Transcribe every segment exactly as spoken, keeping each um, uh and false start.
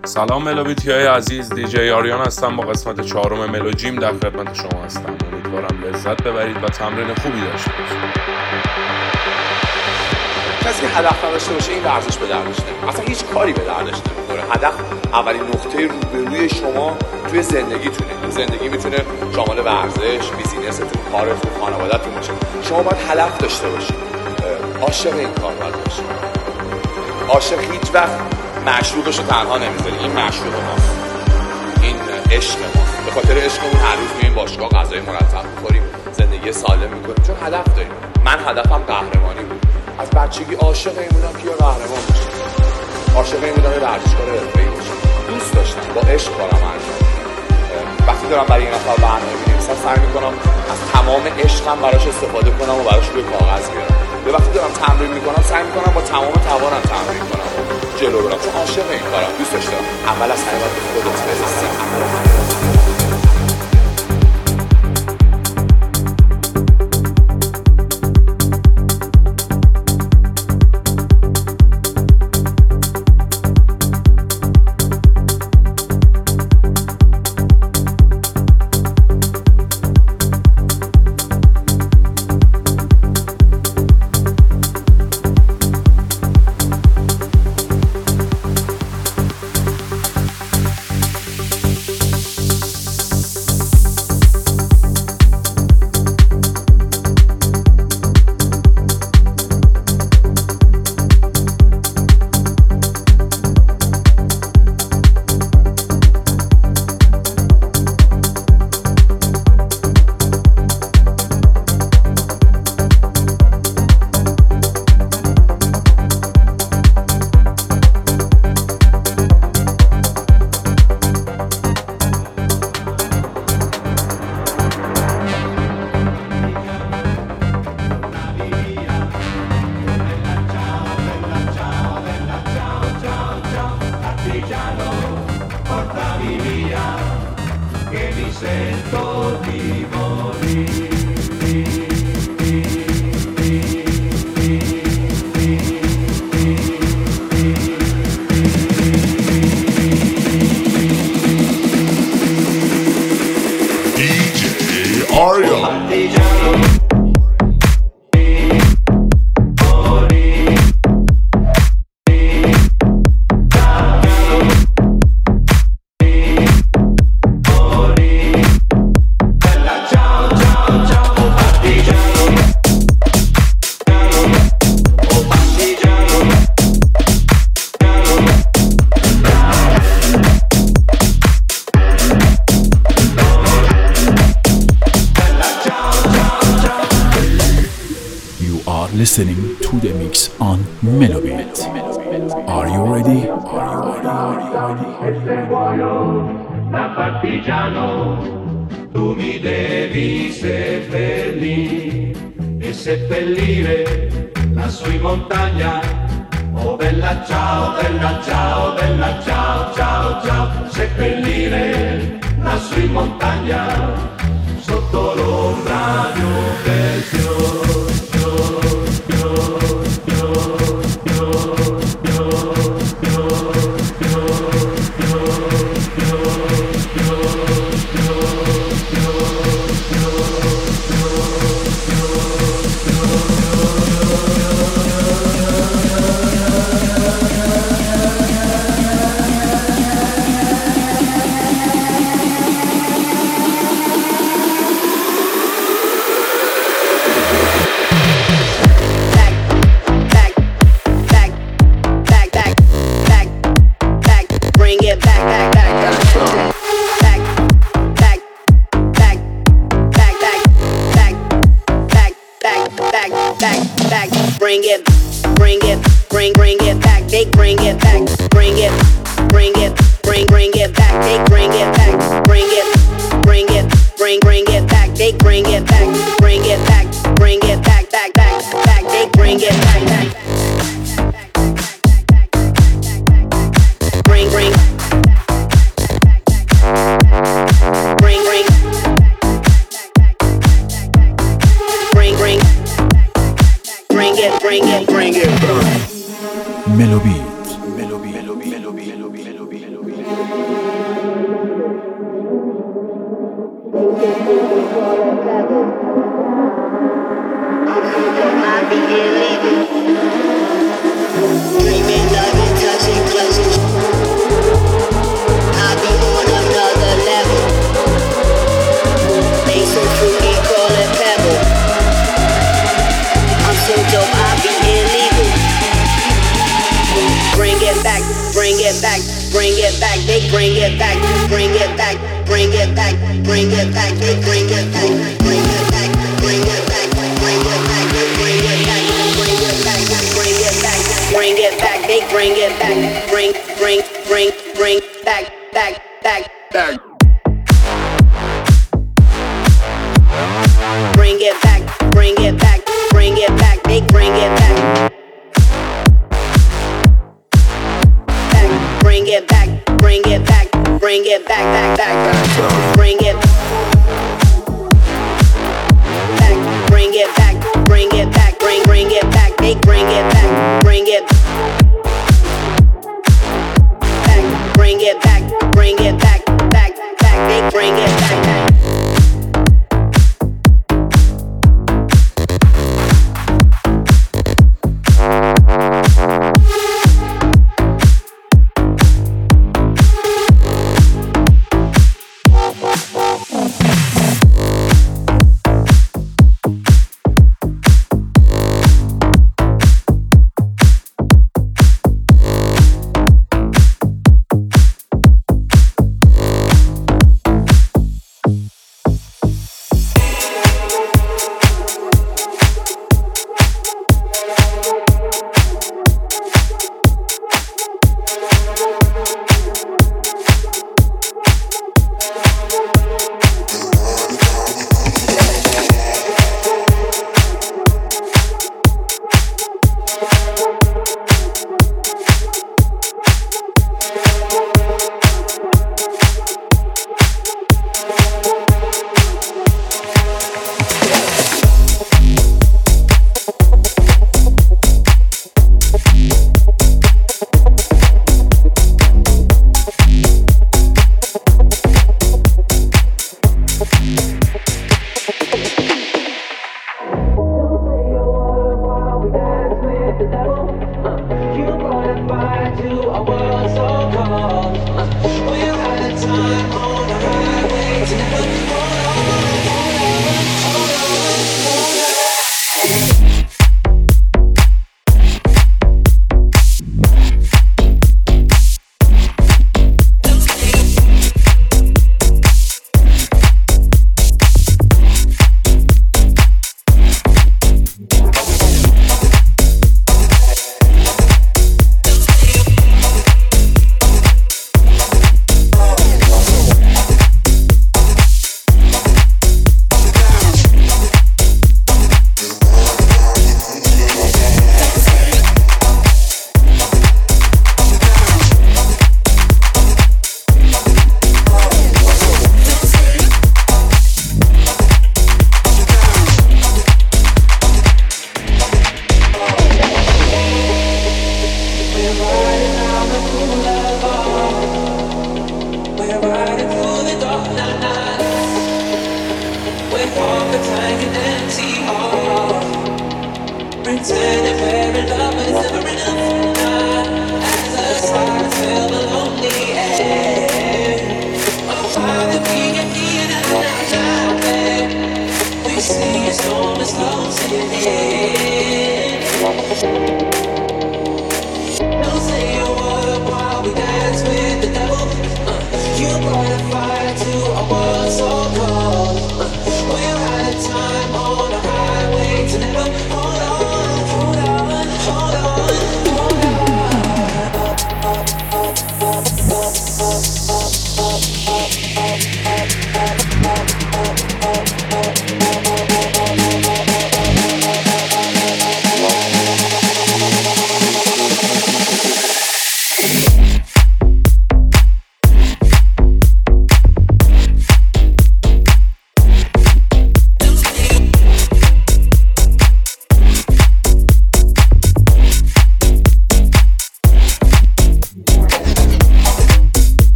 سلام ملوبیتی های عزیز، دیجی آریان هستم با قسمت چهارم ملوجیم در خدمت شما هستم. امیدوارم لذت ببرید و تمرین خوبی داشته باشید. کسی که هدف نداشته باشه این ورزش به دردش نمیخوره، اصلا هیچ کاری به دردش نمیخوره. هدف اولین نقطه روبروی شما توی زندگیتونه. زندگی میتونه شامل ورزش، بیزینستون، کارتون، خانواده‌تون باشه. شما باید هدف داشته باشید. عاشق این کار باید باشید. عاشق هیچ وقت معشوقش رو تنها نمیذاره. این معشوق ماست، این عشق ماست. به خاطر عشقمون هر روز میایم باشگاه، غذای مرتب میخوریم، زندگی سالم میکنیم، چون هدف داریم. من هدفم قهرمانی بود. از بچگی عاشق این بودم که یه قهرمان باشم، عاشق این بودم یه ورزشکار حرفه‌ای باشم. دوست داشتم با عشق کارم انجام بدم. وقتی دارم برای این نفر برنامه می‌نویسم سعی میکنم از تمام عشقم براش استفاده کنم و براش روی کاغذ بیارم. به وقتی دارم تمرین میکنم سعی میکنم با تمام توانم تمرین کنم و جلو برم، چون عاشق این کارم، دوستش دارم. اول از همه باید به خودت برسی. Listening to the mix on Melobit. Are you ready? Are you Da partigiano, tu mi devi seppellire e seppellire lassù in montagna. Oh bella ciao, bella ciao, bella ciao, ciao, ciao. Seppellire lassù in montagna sotto l'ombra di un bel fiore. Bring it, bring it, bring, bring it back. They bring it back. Bring it, bring it, bring, bring it back. They bring it back. Bring it, bring it, bring, bring it back. They bring it back. Bring it back. Bring it back, back, back, back. They bring it back, back. Bring, bring, bring, bring, bring, bring. Bring it, bring it, bring it. Melobit. Melobit. Melobit. Melobit. Melobit. Melobit. Bring it back, bring it back, they bring it back, bring it back, bring it back, bring it back, they bring it back, bring it back, bring it back, bring it back, bring it back, bring it back, bring it back, bring it back, they bring it back, bring, bring, bring, bring, back, back, back, back. Bring it back, bring it back, bring it back, they bring it back. Bring it back, bring it back, bring it back, back, back, bring it back, bring it back, bring it back, bring, bring it back, they bring it back, bring it back, bring it back, bring it back, back, back, they bring it back, back. Bye.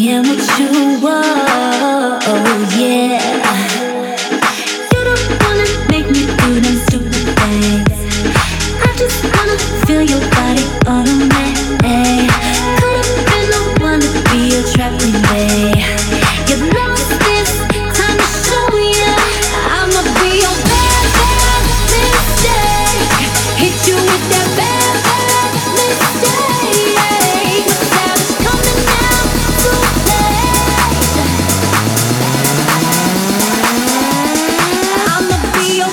am what you are. Oh yeah. You don't wanna make me do them stupid things. I just wanna feel your body on me. Could've been the one to be a trap queen, babe. You lost this time to show ya. I'ma be your bad, bad mistake. Hit you with that bad, bad mistake. The savage coming out to play. I'ma be your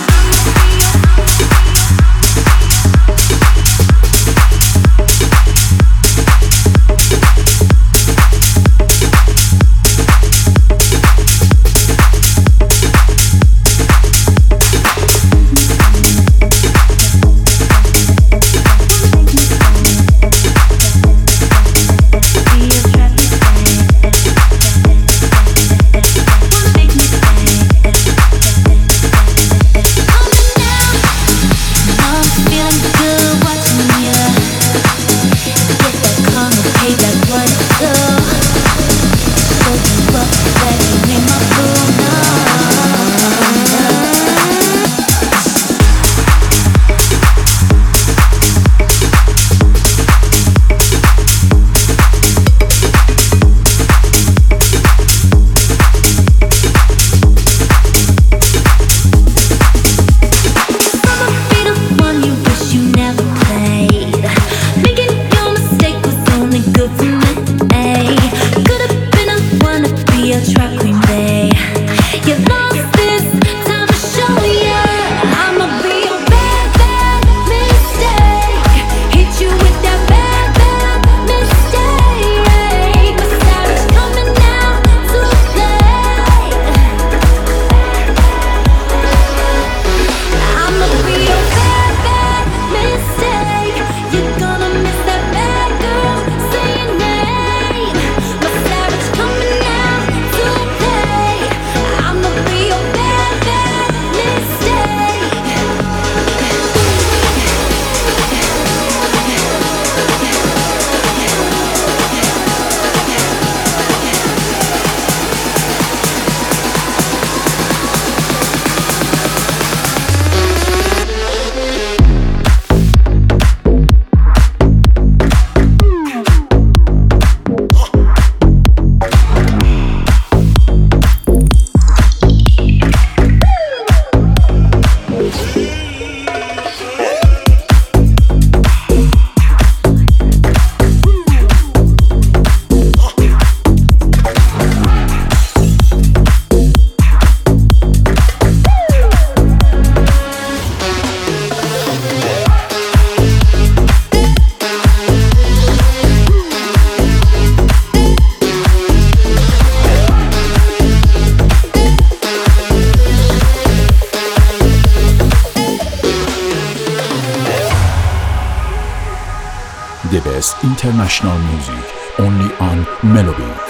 The best international music only on Melobit.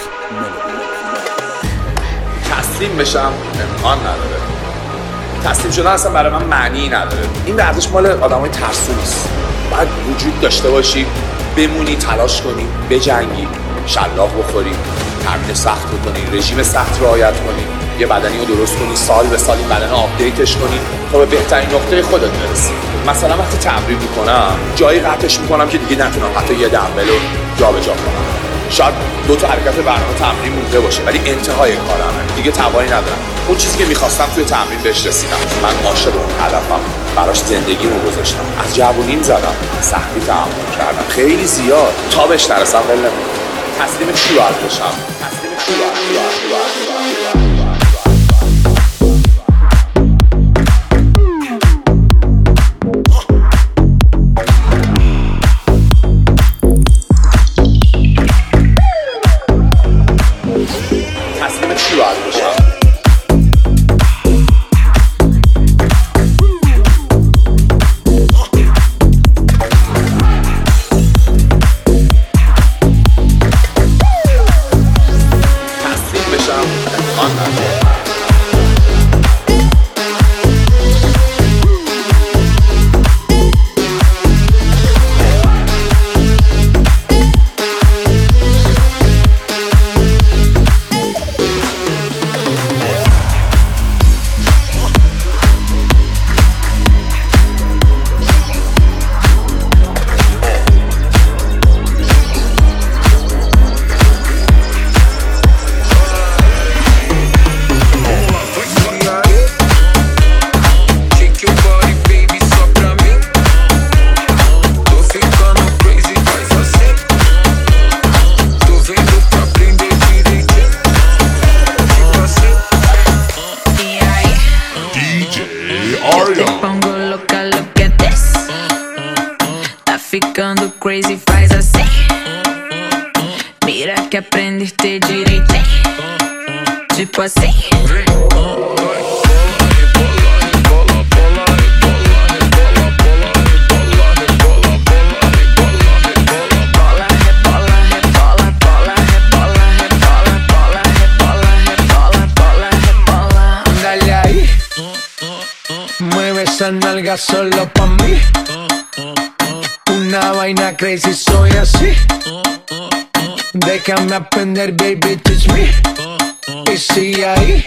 تسلیم بشم امکان نداره. تسلیم شدن اصلا برای من معنی نداره. این ورزش مال آدمای ترسو نیست. باید وجود داشته باشی، بمونی، تلاش کنی، بجنگی، شلاق بخوری، تمرین سخت کنی، رژیم سخت رعایت کنی، یه بدنی رو درست کنی، سال به سال این بدن رو آپدیتش کنی تا به بهترین نقطه خودت برسی. مثلا وقتی تمرین میکنم جایی قطعش میکنم که دیگه نتونم حتی یه دمبل رو جابجا کنم. شاید دو تا حرکت برنامه تمرین مونده باشه ولی انتهای کارمه، دیگه توانی ندارم. اون چیزی که میخواستم توی تمرین بهش رسیدم. من عاشق اون هدفم، براش زندگیمو گذاشتم. از جوونیم زدم، سختی تحمل کردم، خیلی زیاد تا بهش نرسم ول نمیکنم. تسلیم چی باید بشم؟ تسلیم چی باید ficando crazy, faz assim. Mira que aprendiste direito, tipo assim. Esa nalga solo pa' mí. Una vaina crazy, soy así. Déjame aprender, baby, teach me. Y sigue ahí.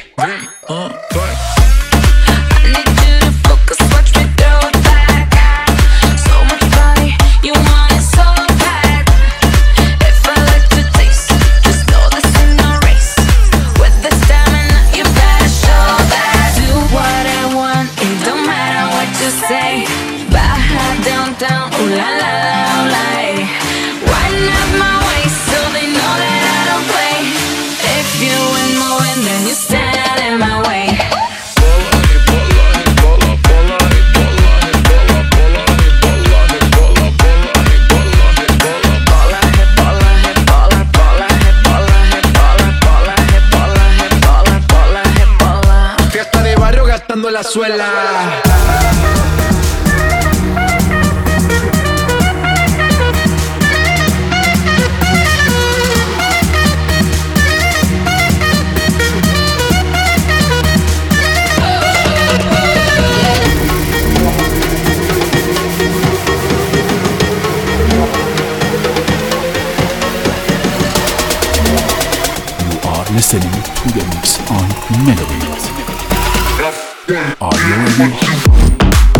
La suela. You are listening to the mix on Melody. Are you ready?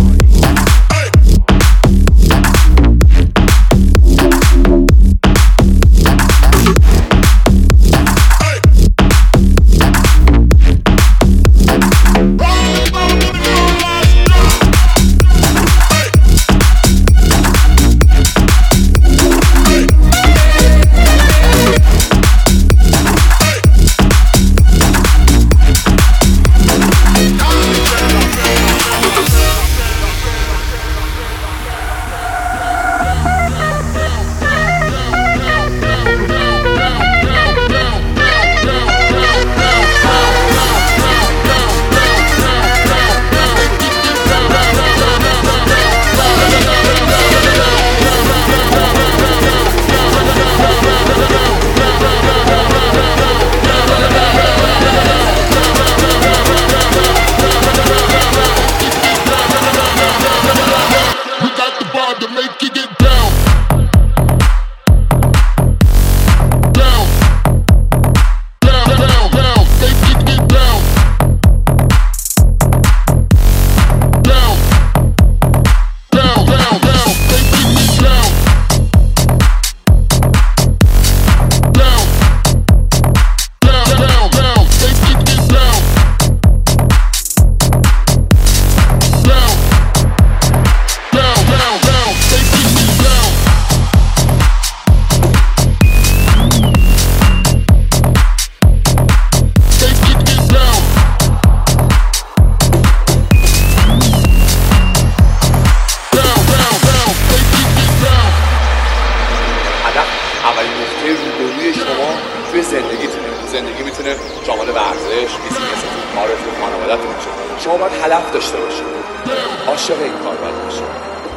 زندگی میتونه شامل ورزش، بیزینس، کارت و خانواده‌تون باشه. شما باید هدف داشته باشید. عاشق این کار باید باشید.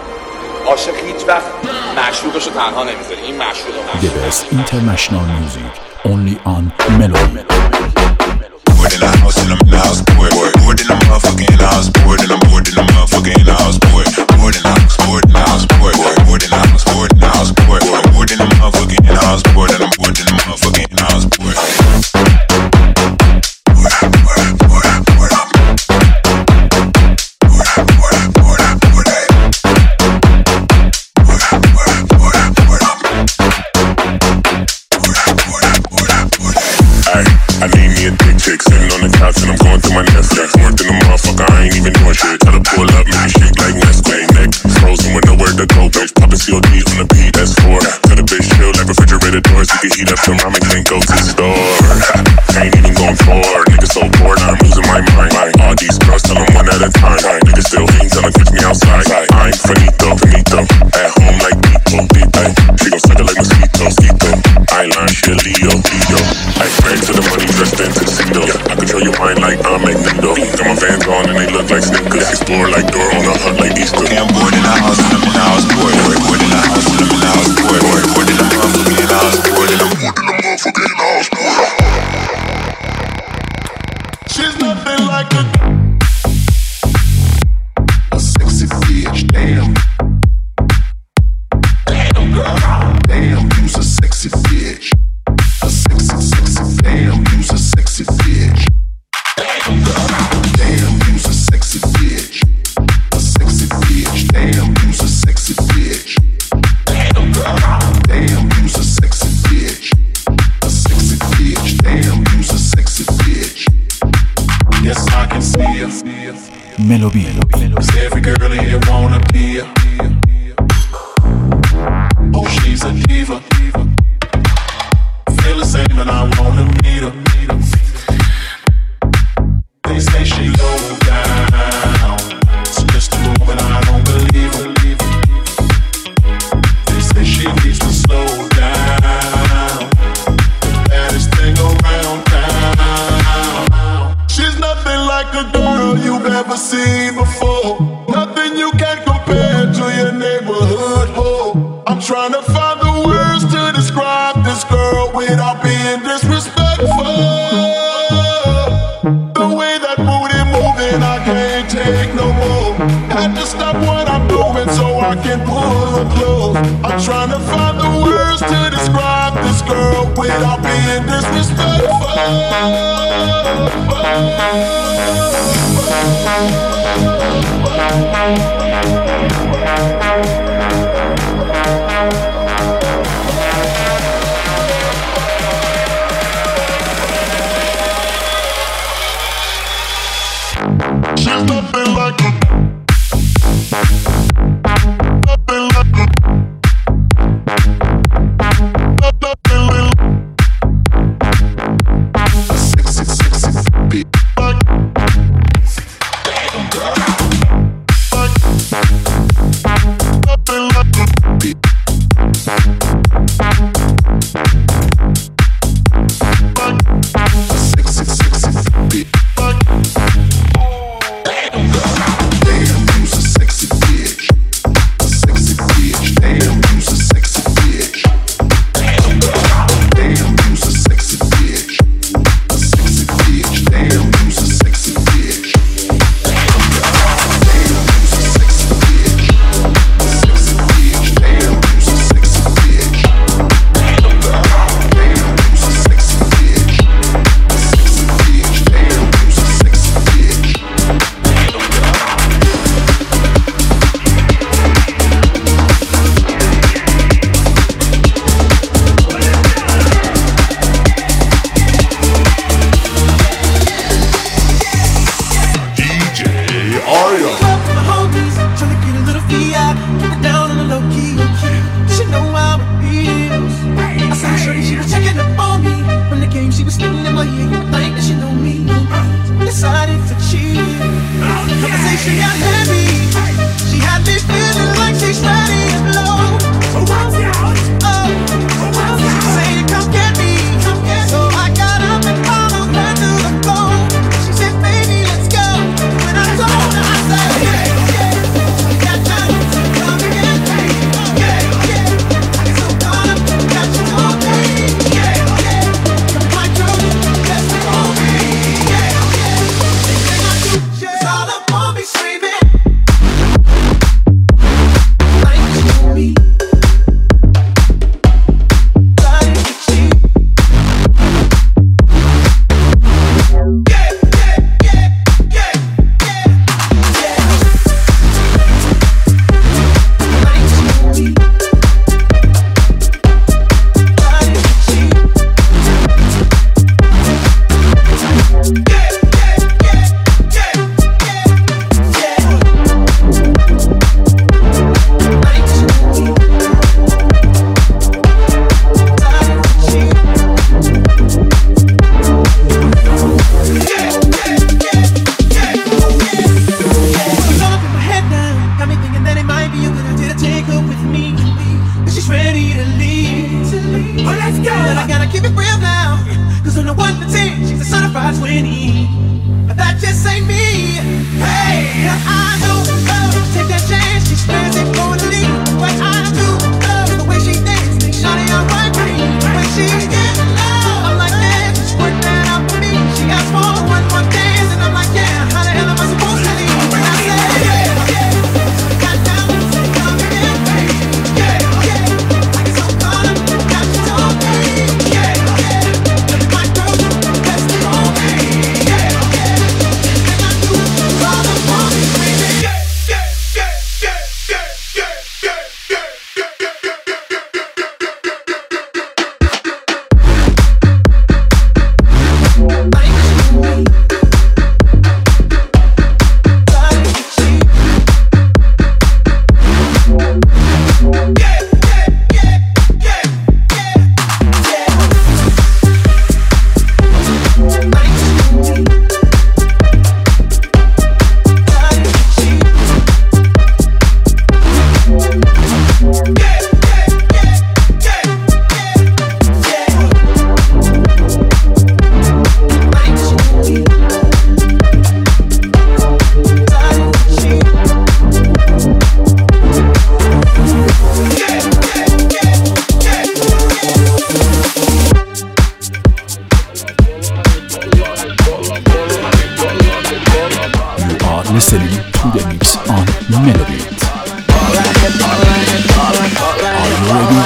عاشق هیچ وقت معشوقش رو تنها نمیذاره. این معشوق و The best international music only on Melody. Bored in the house and I'm in the house, bored. Bored in the motherfucking house, bored and I'm bored in the motherfucking house, bored. Bored in the house, bored in the house, bored. Bored in the house, bored in the house, bored. I'm bored in the motherfucking house, bored and I'm bored in the motherfucking house, bored. I need me a dick chick sitting on the couch and I'm going through my Netflix. Worked in the motherfucker, I ain't even doing shit. Try to pull up, make me shake like Nesquik. Neck frozen with nowhere to go, bitch. Poppin' C O D on the beat, that's four. Tell the bitch chill like refrigerator doors. We can heat up till ramen can't go to the store. Ain't even going for niggas so bored, I'm losing my mind. All these girls tell them one at a time. Niggas still hating till they catch me outside. I'm finito, finito, at home like people. fine like I'm Magneto. Got my Vans on and they look like sneakers. Explore like door on a hut like Easter. Okay, I'm bored in the house and I'm in the house bored. Bored in the house and I'm in the house bored. Bored in the motherfucking in the house bored. And I'm bored in the motherfucking in the house bored. She's nothing like a A sexy bitch, damn. Damn girl, damn, you's a sexy bitch. A sexy, sexy, damn, you's a sexy bitch. Damn girl, damn, you's a sexy bitch. A sexy bitch, damn, you's a sexy bitch. Damn girl, damn, you's a sexy bitch. A sexy bitch, damn, you's a sexy bitch. Yes, I can see her. Melody. Cause every girl in here wanna be her. Oh, she's a diva. Feel the same and I wanna meet her. They say she low down. It's just a rumor and I don't believe her. They say she needs to slow down. The baddest thing around town. She's nothing like a girl you've ever seen before. Nothing you can compare to your neighborhood hoe. I'm trying to find the words to describe this girl without being disrespectful. The way that booty moving, I can't take no more. Had to stop what I'm doing so I can pull her close. I'm trying to find the words to describe this girl without being disrespectful. She's nothing like a Nothing like a Nothing like a sexy, sexy bitch. Like damn girl. Like nothing like a bitch. Like a sexy, sexy bitch. Like damn girl. Damn, you's a sexy bitch. A sexy bitch. Damn, you's a sexy bitch. Damn girl. Damn, you's a sexy bitch. A sexy bitch. Damn, you's a sexy bitch. Damn girl. Damn, you's a sexy bitch. A sexy bitch. Damn, you's a sexy bitch. Damn girl. Damn, you's a sexy bitch. A sexy bitch. Damn, you's a sexy bitch. It's all up on me screaming. one to ten, she's a certified twenty. But that just ain't me. Hey, I don't love to take that chance. She spends it for the lead. But I do love the way she dances. Think shawty on my green. When she gets love, I'm like, man, just work that out for me. She asks for one more dance, and I'm like, yeah, how the hell am I supposed to leave? When I say, yeah, yeah, got down, come again, baby. Yeah, yeah, I get so caught up, got you told me. Yeah, yeah, look at my girl, that's the wrong me. Yeah, yeah, and I do all the wrong baby. Yeah, yeah, yeah, yeah, yeah, yeah, yeah, yeah, yeah, yeah, yeah, listening to the mix on Melobit. Are you ready?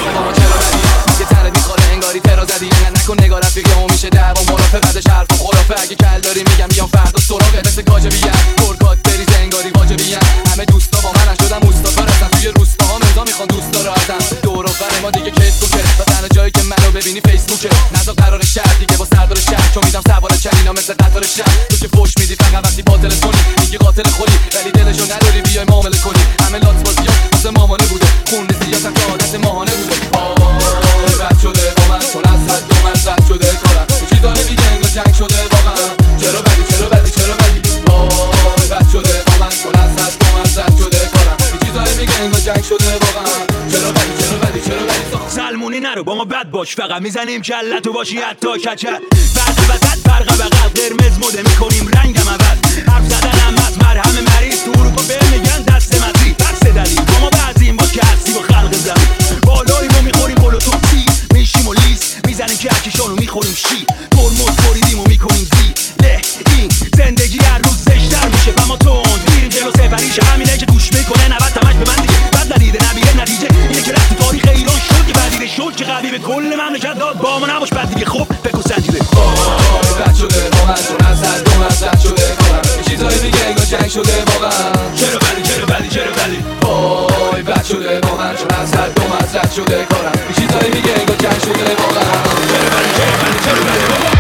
نکن نگاه رفیقمون میشه دعوا مرافع بعدش حرف و خرافه اگه کل داری میگم بیام فردا سراغت مثل کاجبی‌ام پرکات بریز انگاری واجبی‌ام همه دوستا با منن شدم اوستا رفتن توی روستاها مزا میخوان دوستا راحتن دور و بر ما دیگه کیسبوکه و تنها جایی که منو ببینی فیسبوکه نذار قرار شهر دیگه با سردار شهر چون میدم سوار چلینا مثل قطار شهر تو که فوش میدی فقط وقتی با تلفنی میگی قاتل خودی ولی دلشو نداری بیای معامله کنی همه لات بازیات واسه مامانه بوده خون زیاد هم که عادت ماهانه بوده آی بد شده با من چون از حد و من زد شده کارم چی داره میگه انگار جنگ شده واقعا چرا بدی چرا بدی چرا بدی آی بد شده با من چون از حد و من زد شده کارم چی داره میگه انگار جنگ شده واقعا چرا بدی چرا بدی چرا بدی سلمونی نرو با ما بد باش فقط میزنیم کلتو باشی حتی کچل بعد وسط فرق بغل قرمز مده میکنیم رنگم عوض حرف زدنم از مرهم مریض تو اروپا به میگن دست مزی بس دلیل با ما بعضیم با که هستی با خلق زمین بالاییم و میخوریم پلو توپی میشیم و لیس میزنیم که هرکشانو میخوریم شی ترمز بریدیم و میکنیم زی له این زندگی هر روز زشتر میشه و ما تند میریم جلو سفریشه همینه که گوش میکنه نوت تمش به من دیگه بد ندیده نبیره نتیجه اینه که رفت تاریخ ایران شد که بدیده شد که قوی به کل مملکت داد با ما نباش بد دیگه خب فکر سنجیده آی بد شده با من چون از حد و من زد شده کارم چیزایی میگه انگار جنگ شده واقعا چرا بدی چرا بدی چرا بدی آی بد شده با من چون از حد و من زد شده کارم چیزایی میگه انگار جنگ شده واقعا چرا بدی چرا بدی چرا بدی بابا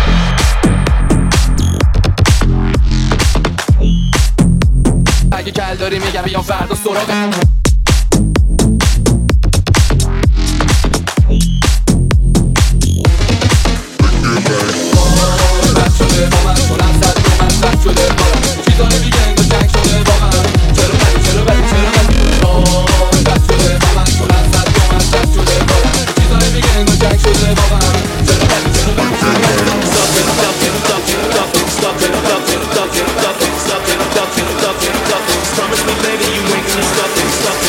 اگه کل داری میگم بیام فردا سراغت Promise me, baby, you ain't gonna stop it, stop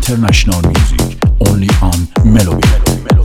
international music only on Melobit.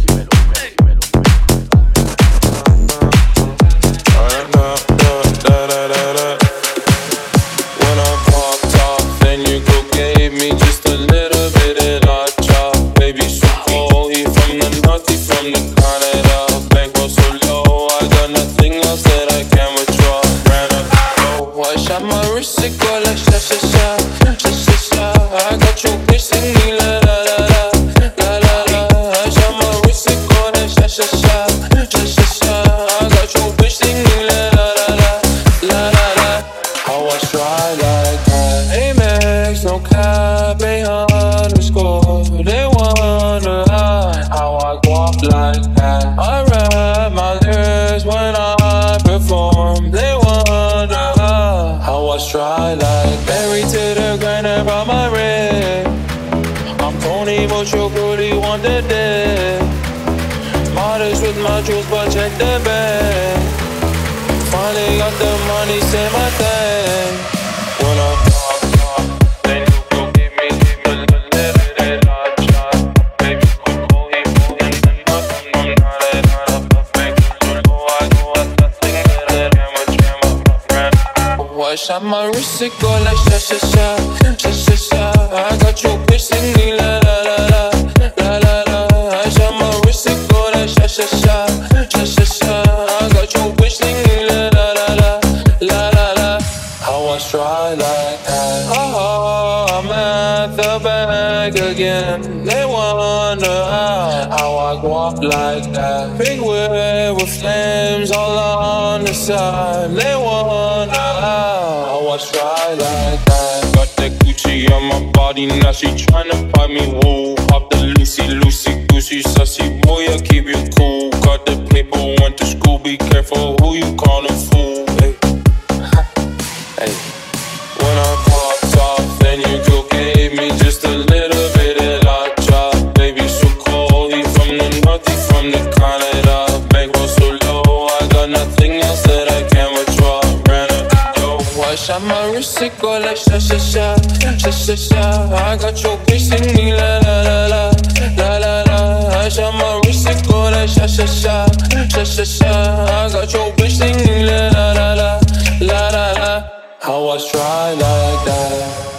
But check the bag. Finally got the money, say my thing. When I pop, pop, then you go give me, give me a little bit of shot. Baby, go, go, he, go, and then nothing, I'm not it, not a perfect. You know I do a nothing, that I'm a jam, a friend. I shot my wrist, it go like sha, sha, sha, sha, sha, sha. I got your bitch singing la, la, la, la, la, la, la. I shot my wrist, it go like sha, sha, sha. Try like that. Oh, I'm at the back again. They wonder how, how I go up like that. Big wheel with flames all on the side. They wonder how, how I try like that. Got that Gucci on my body, now she tryna buy me wool. Pop the Lucy, Lucy, Goosey, sussy boy, I keep you cool. Got the paper, went to school, be careful who you callin' fool. Hey, hey. When I popped off, then you go gave me just a little bit of la chop. Baby, so cold, he from the north, he from the Canada. Bankroll so low, I got nothing else that I can withdraw. Ran up, yo, I shot my wrist, it go like sha sha sha, sha sha sha. I got your bitch singing la la la la, la la la. I shot my wrist, it go like sha sha sha, sha sha sha. I got your bitch singing la la la la, la la la. How I try like that.